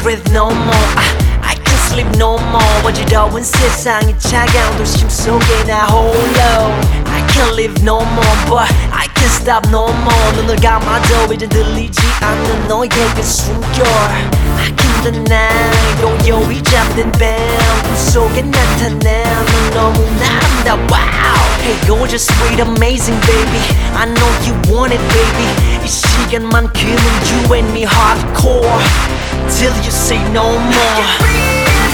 breathe no more. I can't sleep no more. 어지러운 세상이 차가운 도심 속에 나 홀로. I can't live no more, but I can't stop no more. 눈을 감아도 이젠 들리지 않는 너에게 숨결. I can't deny 고요히 잠든 밤 꿈속에 나타나 넌 너무나 아름다워. Hey gorgeous, sweet, amazing baby, I know you want it baby. 이 시간만큼은 you and me hardcore till you say no more.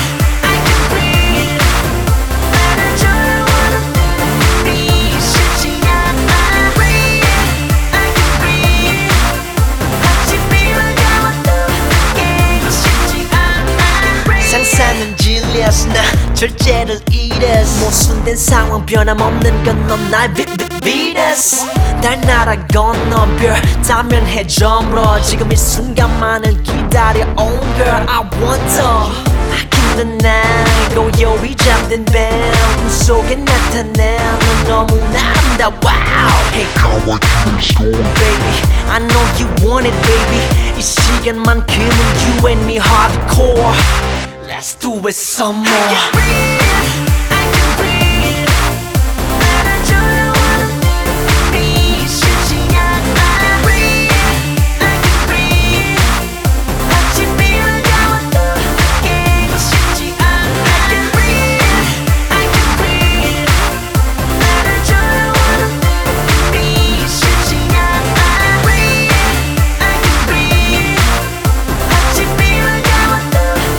상상은 질렸어 나 절제를 잃었어 모순된 상황 변함없는 건 넌 날 비렸어 달 날아 건너 별 다면해 저물어 지금 이 순간만을 기다려 oh girl I want her I can't deny 고요히 잠든 밤 꿈속에 나타나 넌 너무나 아름다워. Hey how I feel so baby I know you want it baby 이 시간만큼은 you and me hardcore. Let's do it some more. I can breathe, I can breathe. 나를 원하는 이 쉽지 않아. I can breathe, I can breathe. 아침이 밝아와도 깨고 싶지 않아. I can breathe, I can breathe. 나를 원하는 이 쉽지 않아. I can breathe, I can breathe. 아침이 밝아와도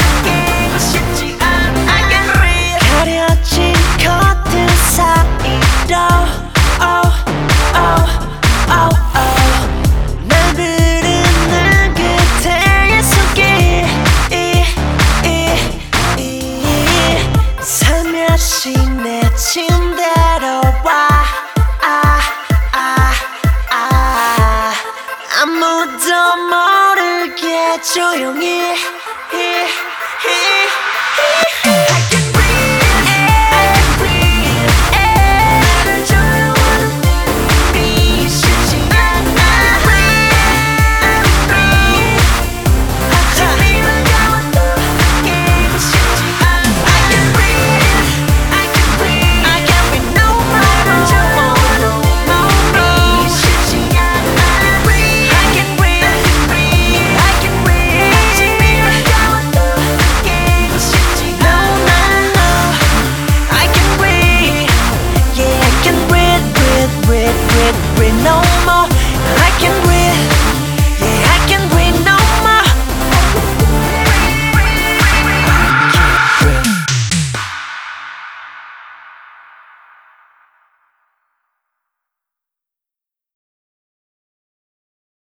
가려진 커튼 사이로 oh, oh, oh, oh. 날 부르는 그대의 손길 살며시 내 침대로 와 아무도 모르게 조용히